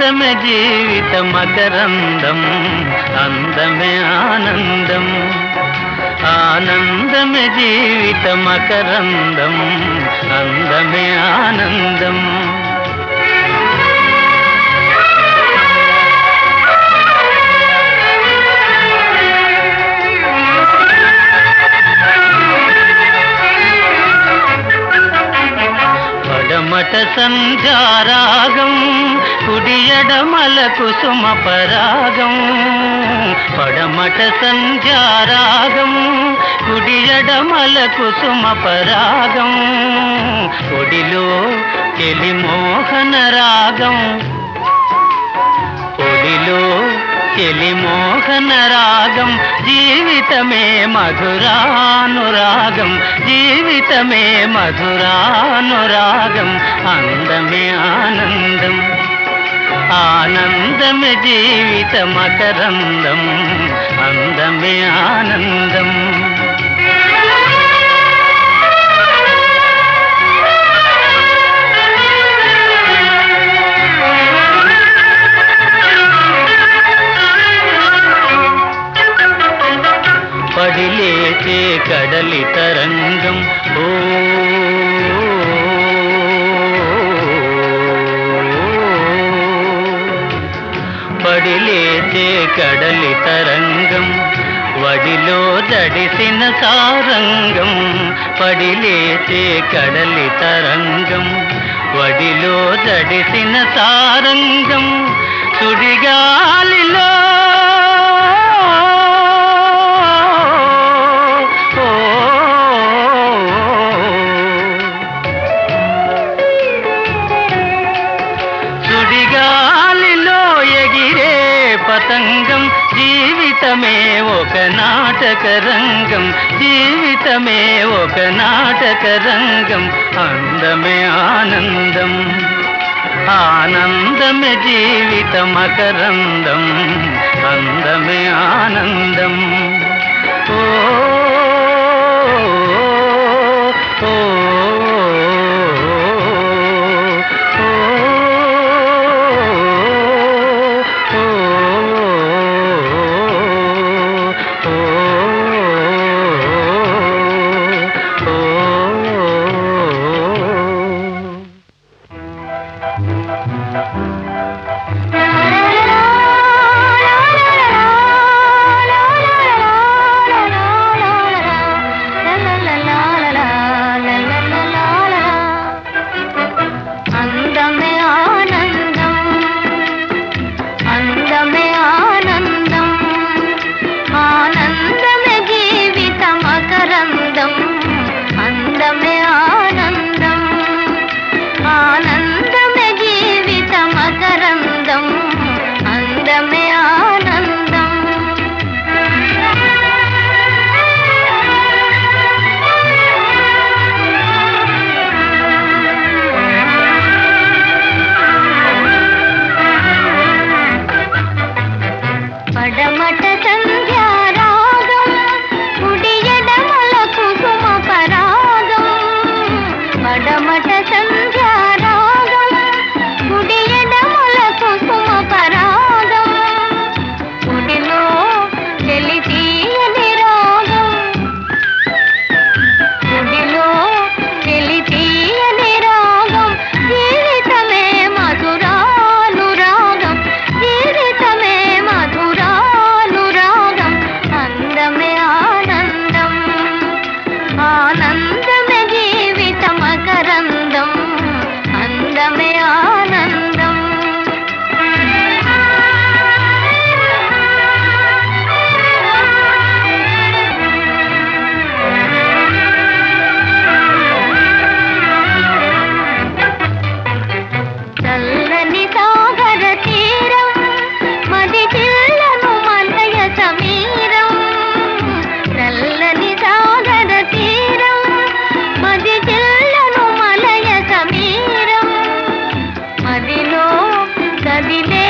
ఆనందమే జీవిత మకరందం అందమే ఆనందం ఆనందమే జీవిత మకరందం అందమే ఆనందం పడమట సంధ్యారాగం కుడియడమల కుసుమ పరాగం పడమట సంధ్యారాగం కుడియడమల కుసుమ పరాగం ఒడిలో చెలి మోహన రాగం ఒడిలో చెలి మోహన రాగం జీవితమే మధురానురాగం జీవితమే మధురానురాగం అందమే ఆనందం ఆనందమే జీవిత మకరందం అందమే ఆనందం పడిలేచే కడలి తరంగం ఓ పడిలేచే కడలి తరంగం వడిలో జడిసిన సారంగం పడిలేచే కడలి తరంగం వడిలో జడిసిన సారంగం సుడిగాలిలో పతంగం జీవితమే ఒక నాటక రంగం జీవితమే ఒక నాటక రంగం అందమే ఆనందం ఆనందమే జీవిత మకరందం అందమే ఆనందం ఓ ఓ పడమట సంధ్యారాగం కుడియడమల కుసుమ పరాగం పడమట సంధ్యారాగం కుడియడమల కుసుమ పరాగం కుడిలో చెలి తీయని రాగం కుడిలో చెలి తీయని రాగం జీవితమే మధురానురాగం జీవితమే మధురానురాగం అందమే ఆనందం ఆనందమే జీవిత మకరందం అందమే ఆనందం చల్లని సాగర తీరం మది చిల్లను మలయ సమీరం చల్లని సాగర తీరం మది చిల్లను మలయ సమీరం మదిలో కదిలే